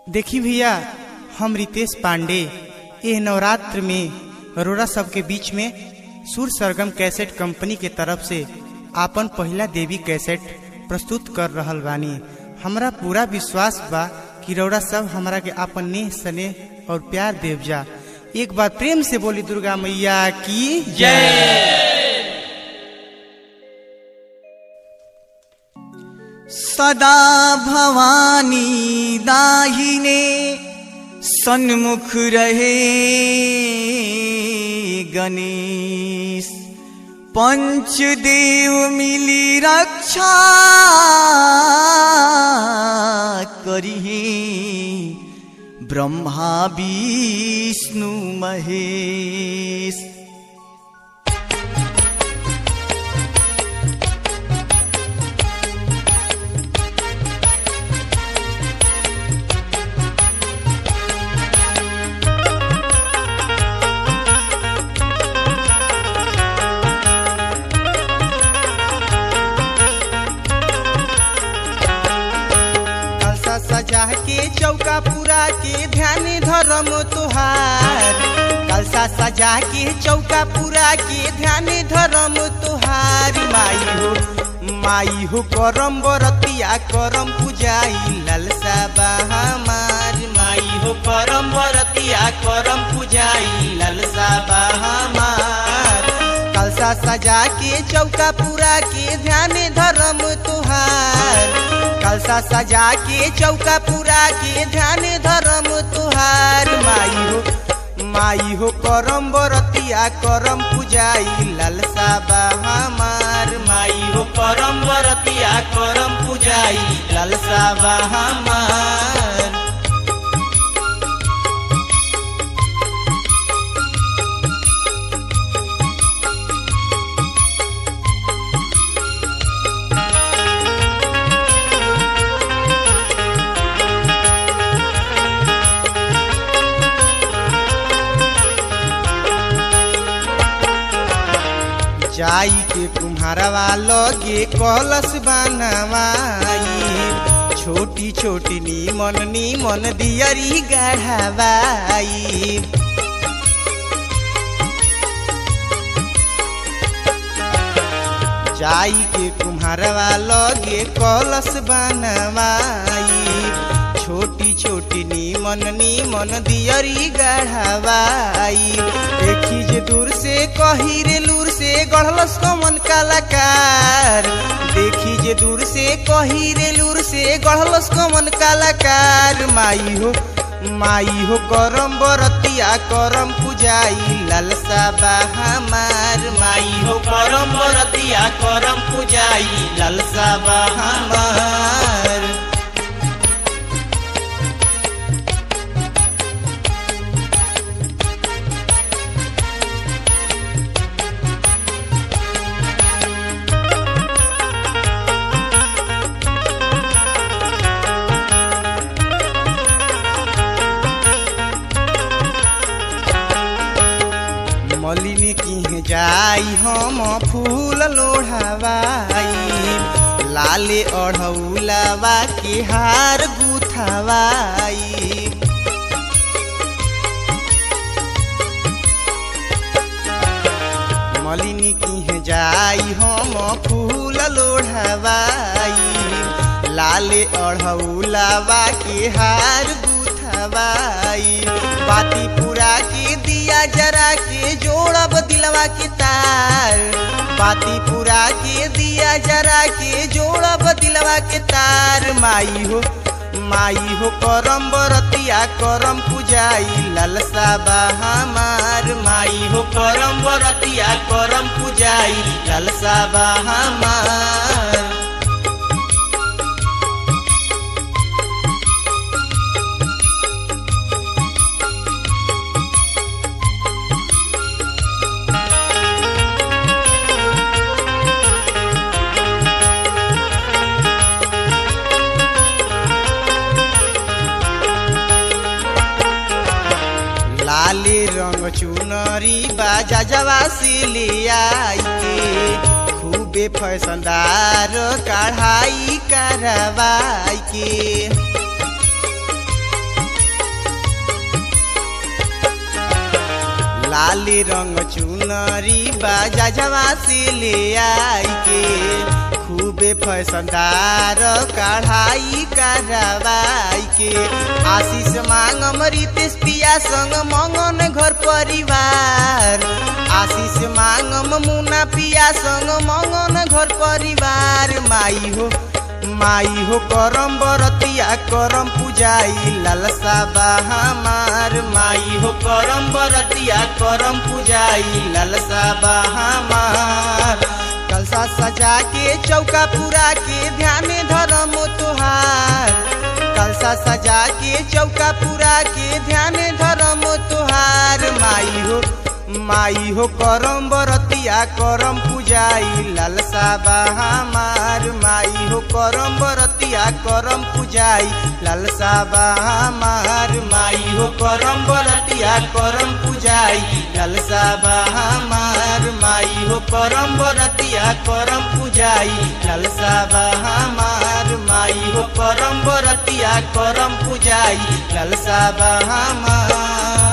देखी भैया, हम रितेश पांडे यह नवरात्र में अरोरा सबके बीच में सुर सरगम कैसेट कंपनी के तरफ से आपन पहला देवी कैसेट प्रस्तुत कर रहल बानी। हमरा पूरा विश्वास बा कि रौरा सब हमरा के आपन नेह स्नेह और प्यार देव जा। एक बार प्रेम से बोली दुर्गा मैया की जय। सदा भवानी दाहिने सन्मुख रहे गणेश, पंचदेव मिली रक्षा करिहे ब्रह्मा विष्णु महेश। सजा के चौका पूरा के ध्यान धर्म तुहार, कलसा सजा के चौका पूरा के ध्यान धर्म तुहार। माई हो करम बरतिया करम पूजाई ललसा बहामार। माई हो करम बरतिया करम पूजाई ललसा बहामार। कलसा सजा के चौका पूरा के ध्यान धर्म तुहार, कलसा सजा के चौका पूरा के ध्यान धर्म तुहार। माई हो करम बरतिया करम पूजाई ललसा बहामार। माई हो करम बरतिया करम पूजाई ललसा बहामार। जाई के कुम्हारवा लगे कलश बनवाई, छोटी छोटी नीमन नीमन दियरी गढ़वाई। जाई के कुम्हारवा लगे कलश बनवाई, छोटी छोटी नीमन नीमन दियरी गढ़वाई। देखी जे दूर से कही रे लूर से गढ़लस कमन कलाकार। देखी जे दूर से कही रे लूर से गढ़लस कमन कलाकार। माई हो करम बरतिया करम पूजाई ललसा बहामार। माई हो करम बरतिया करम पूजाई ललसा बहामार। मलिनी की जाई हम फूल लोढ़ावाई, लाले अढ़ौलावा के हार गुथावाई। मलिनी की जाई हम फूल लोढ़ावाई, लाले अढ़ौलावा के हार गुथावाई। बाती पूरा के दिया जरा के जोड़ब दिलवा के तार। बाती पूरा के दिया जरा के जोड़ब दिलवा के तार। माई हो करम बरतिया करम पूजाई ललसा बहामार। माई हो करम बरतिया करम पूजाई ललसा बहामार। लाले रंग चुनरी बाजा जवा से ले आई के, खूबे फैशनदार कढ़ाई करवाई के। लाल रंग चुनरी बाजा जवा से ले आई के खूबे फैशनदार कढ़ाई करवाई के आशीष मांगम रितेश पिया संग मंगन घर परिवार आशीष मांगम मुना पिया संग मंगन घर परिवार माई हो करम बरतिया करम पूजाई लालसा बा हमार माई हो करम बरतिया करम पूजाई लालसा बा हमार कलसा सजा के चौका पूरा के ध्यान धरम तुहार कलसा सजा के चौका पूरा के ध्यान धरम तुहार माई हो करम बरतिया करम पूजाई लालसा बा हमार माई हो करम बरतिया करम पूजाई लालसा बा हमार माई हो करम बरतिया करम पूजाई लालसा बा हमार माई हो करम बरतिया करम पूजाई लालसा बा हमार माई हो करम बरतिया करम पूजाई लालसा बा हमार।